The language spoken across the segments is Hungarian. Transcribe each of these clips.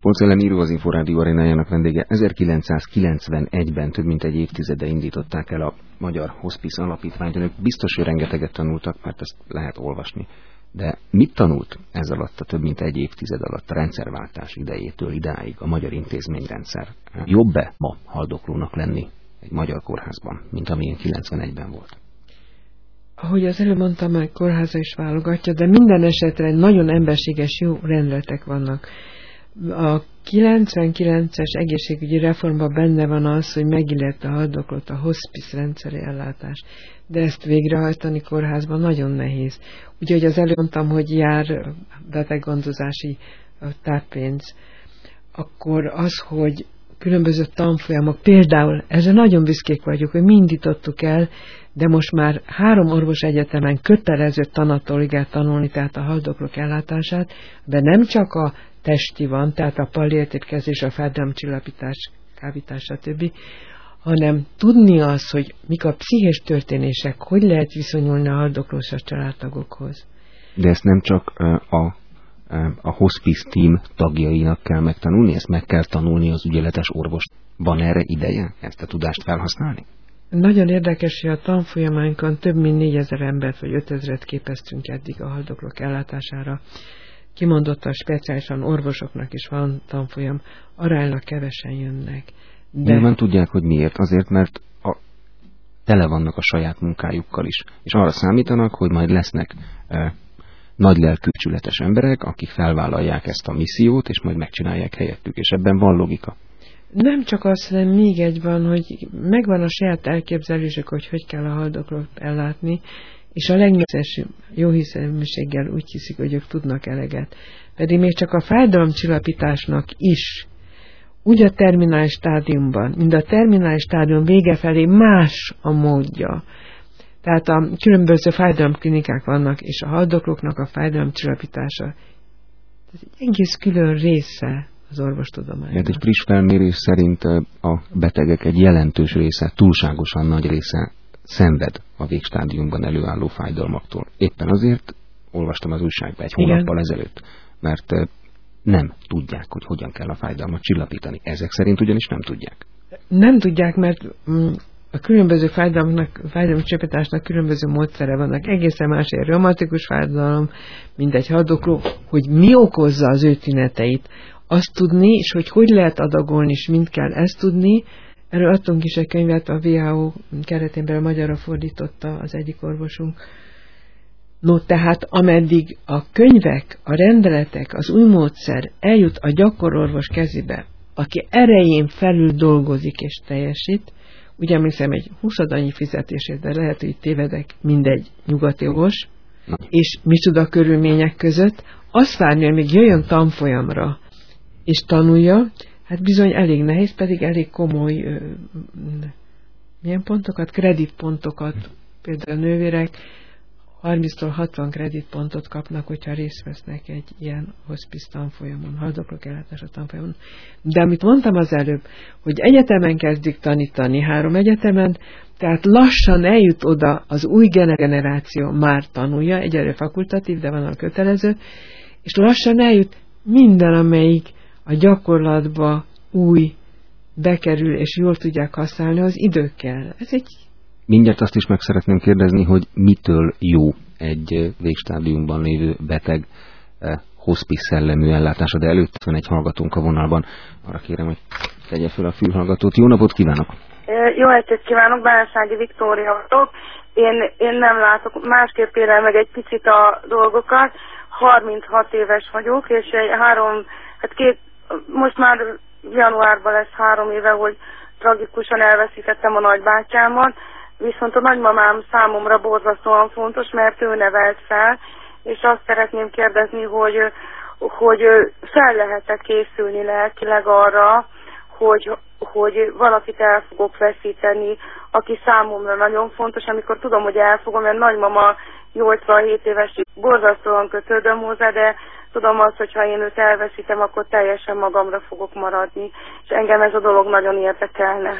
Polczellen író, az Inforádió arénájának vendége. 1991-ben, több mint egy évtizede indították el a Magyar Hospice Alapítványt. Önök biztos, hogy rengeteget tanultak, mert ezt lehet olvasni. De mit tanult ez alatt, a több mint egy évtized alatt, a rendszerváltás idejétől idáig a magyar intézményrendszer? Jobb-e ma haldoklónak lenni egy magyar kórházban, mint amilyen 91-ben volt? Ahogy az előbb mondtam, már kórháza is válogatja, de minden esetre nagyon emberséges, jó rendeletek vannak. A 99-es egészségügyi reformban benne van az, hogy megillette a haldoklót a hospice rendszeri ellátás. De ezt végrehajtani kórházban nagyon nehéz. Úgyhogy az előbb mondtam, hogy jár beteggondozási táppénz. Akkor az, hogy különböző tanfolyamok, például ezzel nagyon büszkék vagyok, hogy mi indítottuk el, de most már 3 orvosegyetemen kötelező tanatológiát tanulni, tehát a haldoklók ellátását, de nem csak a testi van, tehát a palliatív kezelés, a fájdalomcsillapítás, kábítás, stb., hanem tudni az, hogy mik a pszichés történések, hogy lehet viszonyulni a haldoklós családtagokhoz. De ezt nem csak a hospice team tagjainak kell megtanulni, ezt meg kell tanulni az ügyeletes orvos. Van erre ideje ezt a tudást felhasználni? Nagyon érdekes, hogy a tanfolyamánkon több mint 4000 embert vagy 5000-et képeztünk eddig a haldoklók ellátására. Kimondottan speciálisan orvosoknak is van tanfolyam, aránylag kevesen jönnek. De... Nyilván tudják, hogy miért. Azért, mert tele vannak a saját munkájukkal is. És arra számítanak, hogy majd lesznek nagylelkű, csületes emberek, akik felvállalják ezt a missziót, és majd megcsinálják helyettük. És ebben van logika. Nem csak az, hanem még egy van, hogy megvan a saját elképzelésük, hogy kell a haldoklót ellátni, és a legnagyobb jóhiszeműséggel úgy hiszik, hogy ők tudnak eleget. Pedig még csak a fájdalomcsillapításnak is, úgy a terminális stádiumban, mint a terminális stádium vége felé más a módja. Tehát a különböző fájdalomklinikák vannak, és a haldoklóknak a fájdalomcsillapítása ez egy egész külön része az orvostudománynak. Egy friss felmérés szerint a betegek egy jelentős része, túlságosan nagy része szenved a végstádiumban előálló fájdalmaktól. Éppen azért olvastam az újságban egy hónappal ezelőtt, mert nem tudják, hogy hogyan kell a fájdalmat csillapítani. Ezek szerint ugyanis nem tudják. Nem tudják, mert a különböző fájdalomcsillapításnak különböző módszere vannak. Egészen más egy reumatikus fájdalom, mint egy haldokló, hogy mi okozza az ő tüneteit. Azt tudni, és hogy lehet adagolni, és mind kell ezt tudni. Erről adtunk is egy könyvet, a WHO keretén belül magyarra fordította az egyik orvosunk. No, tehát ameddig a könyvek, a rendeletek, az új módszer eljut a gyakororvos kezébe, aki erején felül dolgozik és teljesít, ugye emlékszem egy 20 fizetését, de lehet, hogy tévedek, mindegy nyugati orvos, és micsoda körülmények között, azt várni, hogy még jöjjön tanfolyamra, és tanulja, hát bizony elég nehéz, pedig elég komoly milyen pontokat, kreditpontokat, például a nővérek 30-tól 60 kreditpontot kapnak, hogyha részt vesznek egy ilyen hospice tanfolyamon, haldoklók ellátása tanfolyamon. De amit mondtam az előbb, hogy egyetemen kezdik tanítani, 3 egyetemen, tehát lassan eljut oda az új generáció, már tanulja, egyelőre fakultatív, de van a kötelező, és lassan eljut minden, amelyik a gyakorlatba új bekerül, és jól tudják használni az időkkel. Ez egy... Mindjárt azt is meg szeretném kérdezni, hogy mitől jó egy végstádiumban lévő beteg hospice szellemű ellátása, de előtt van egy hallgatónk a vonalban. Arra kérem, hogy tegye fel a fülhallgatót. Jó napot kívánok! Jó estét kívánok, Bánsági Viktória vagyok. Én nem látok, másképp élem meg egy picit a dolgokat. 36 éves vagyok, és most már januárban lesz 3 éve, hogy tragikusan elveszítettem a nagybátyámat, viszont a nagymamám számomra borzasztóan fontos, mert ő nevelt fel, és azt szeretném kérdezni, hogy fel lehet-e készülni lelkileg arra, hogy valakit el fogok veszíteni, aki számomra nagyon fontos, amikor tudom, hogy elfogom, mert nagymama 87 éves, borzasztóan kötődöm hozzá, de tudom azt, hogy ha én őt elveszítem, akkor teljesen magamra fogok maradni, és engem ez a dolog nagyon érdekelne.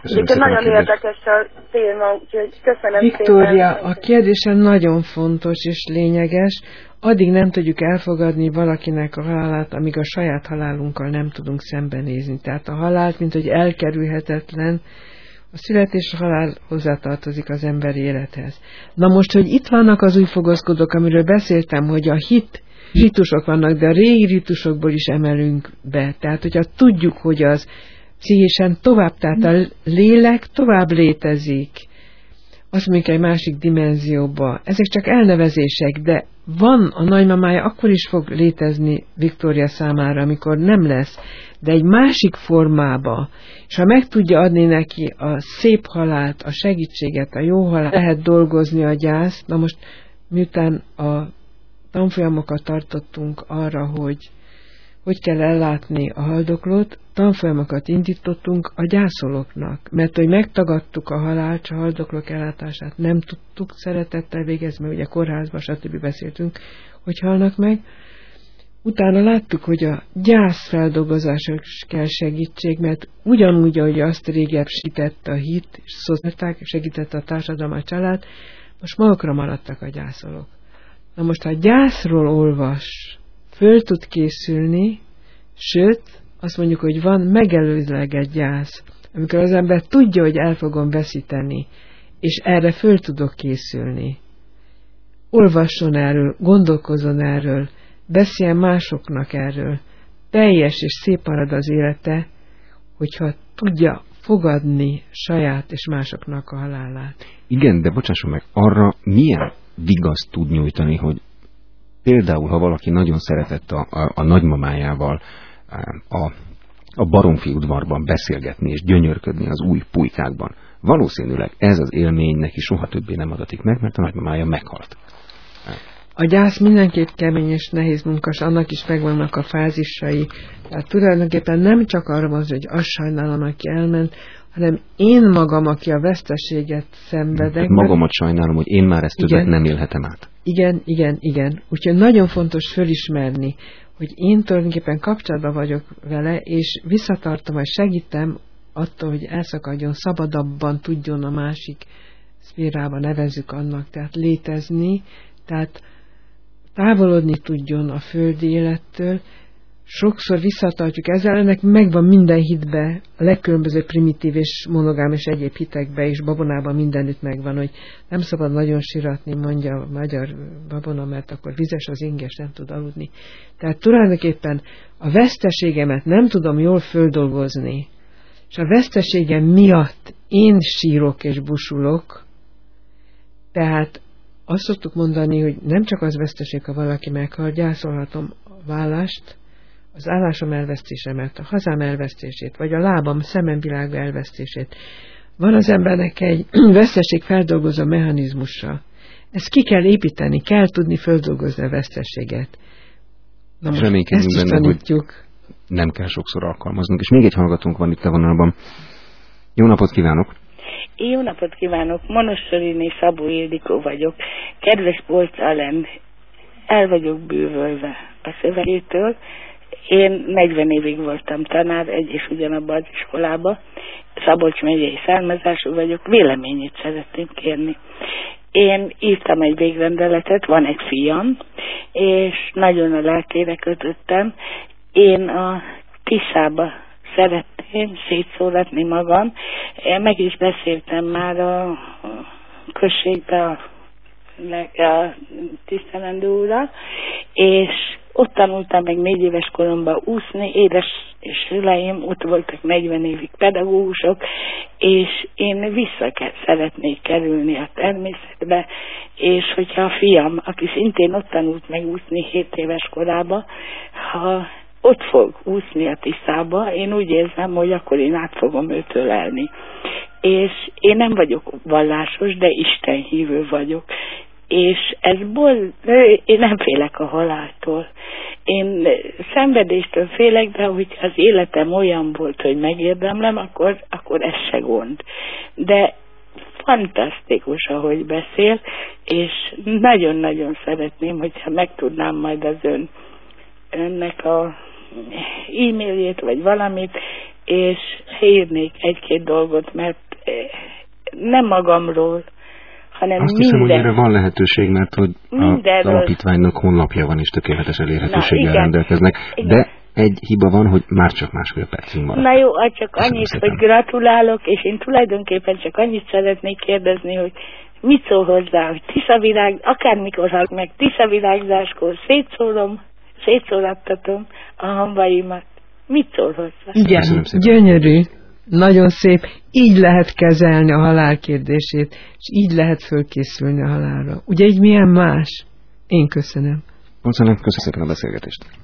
Úgyhogy nagyon érdekes a téma, úgyhogy köszönöm Viktória, szépen. a kérdése nagyon fontos és lényeges. Addig nem tudjuk elfogadni valakinek a halálát, amíg a saját halálunkkal nem tudunk szembenézni. Tehát a halált, mint hogy elkerülhetetlen, a születés a halál hozzátartozik az emberi élethez. Na most, hogy itt vannak az új fogozkodók, amiről beszéltem, hogy a hit ritusok vannak, de a régi ritusokból is emelünk be. Tehát, hogyha tudjuk, hogy az pszichésen tovább, tehát a lélek tovább létezik, azt mondjuk egy másik dimenzióba. Ezek csak elnevezések, de van a nagymamája, akkor is fog létezni Viktória számára, amikor nem lesz, de egy másik formába, és ha meg tudja adni neki a szép halált, a segítséget, a jó halált, lehet dolgozni a gyászt. Na most, miután a tanfolyamokat tartottunk arra, hogy kell ellátni a haldoklót, tanfolyamokat indítottunk a gyászolóknak, mert hogy megtagadtuk a halált, a haldoklók ellátását, nem tudtuk szeretettel végezni, mert ugye kórházban, stb. Beszéltünk, hogy halnak meg. Utána láttuk, hogy a gyászfeldolgozások kell segítség, mert ugyanúgy, ahogy azt régebb segített a hit, és segített a társadalom, a család, most magukra maradtak a gyászolók. Na most, ha gyászról olvas, föl tud készülni, sőt, azt mondjuk, hogy van megelőzleges gyász, amikor az ember tudja, hogy el fogom veszíteni, és erre föl tudok készülni. Olvasson erről, gondolkozzon erről, beszéljen másoknak erről. Teljes és szép marad az élete, hogyha tudja fogadni saját és másoknak a halálát. Igen, de bocsásson meg, arra milyen vigaszt tud nyújtani, hogy például, ha valaki nagyon szeretett a nagymamájával a Baromfi udvarban beszélgetni és gyönyörködni az új pulykákban, valószínűleg ez az élmény neki soha többé nem adatik meg, mert a nagymamája meghalt. A gyász mindenképp kemény és nehéz munkas, annak is megvannak a fázisai. Tehát tulajdonképpen nem csak arra van, hogy azt sajnálom, aki elment, hanem én magam, aki a veszteséget szenvedek. Magamat sajnálom, hogy én már ezt többet nem élhetem át. Igen. Úgyhogy nagyon fontos fölismerni, hogy én tulajdonképpen kapcsolatban vagyok vele, és visszatartom, vagy segítem attól, hogy elszakadjon, szabadabban tudjon a másik szférába, nevezzük annak, tehát létezni, tehát távolodni tudjon a földi élettől. Sokszor visszatartjuk ezzel, ennek megvan minden hitbe, a legkülönbözőbb primitív és monogám és egyéb hitekbe, és babonában mindenütt megvan, hogy nem szabad nagyon siratni, mondja a magyar babona, mert akkor vizes az inges, nem tud aludni. Tehát tulajdonképpen a veszteségemet nem tudom jól földolgozni, és a veszteségem miatt én sírok és busulok, tehát azt szoktuk mondani, hogy nem csak az veszteség, ha valaki meghal, gyászolhatom a vállást, az állásom elvesztésemet, a hazám elvesztését, vagy a lábam, szemem világa elvesztését. Van az embernek egy veszteség feldolgozó mechanizmusa. Ezt ki kell építeni, kell tudni feldolgozni a veszteséget. Na most ezt benne, tanítjuk. Hogy nem kell sokszor alkalmaznunk. És még egy hallgatónk van itt a vonalban. Jó napot kívánok! Jó napot kívánok! Monosztorini Szabó Ildikó vagyok. Kedves Bolc Alen, el vagyok bűvölve a szövegétől. Én 40 évig voltam tanár egy és ugyanabban az iskolába. Szabolcs megyei származású vagyok. Véleményét szeretném kérni. Én írtam egy végrendeletet, van egy fiam, és nagyon a lelkére kötöttem. Én a Tiszába szeretném szétszóratni magam. Én meg is beszéltem már a községbe a tisztelendő úrral, és ott tanultam meg 4 éves koromban úszni, édes és szüleim, ott voltak 40 évig pedagógusok, és én szeretnék kerülni a természetbe, és hogyha a fiam, aki szintén ott tanult meg úszni 7 éves korában, ha ott fog úszni a Tiszába, én úgy érzem, hogy akkor én át fogom őt ölelni. És én nem vagyok vallásos, de istenhívő vagyok. És én nem félek a haláltól. Én szenvedéstől félek, de hogy az életem olyan volt, hogy megérdemlem, akkor ez se gond. De fantasztikus, ahogy beszél, és nagyon-nagyon szeretném, hogyha megtudnám majd az önnek a e-mailjét, vagy valamit. és írnék egy-két dolgot, mert nem magamról, hanem azt hiszem, hogy erre van lehetőség, mert hogy az alapítványnak honlapja van, és tökéletes elérhetőséggel rendelkeznek. Igen. De egy hiba van, hogy már csak másfél percünk maradt. Na jó, csak annyit, hogy gratulálok, és én tulajdonképpen csak annyit szeretnék kérdezni, hogy mit szól hozzá, hogy tiszavirág, akármikor hallg meg, tiszavirágzáskor szétszórattatom a hambaimat. Mit szól hozzá? Igen, gyönyörű, nagyon szép. Így lehet kezelni a halál kérdését, és így lehet fölkészülni a halálra. Ugye így milyen más? Én köszönöm. Köszönöm szépen a beszélgetést.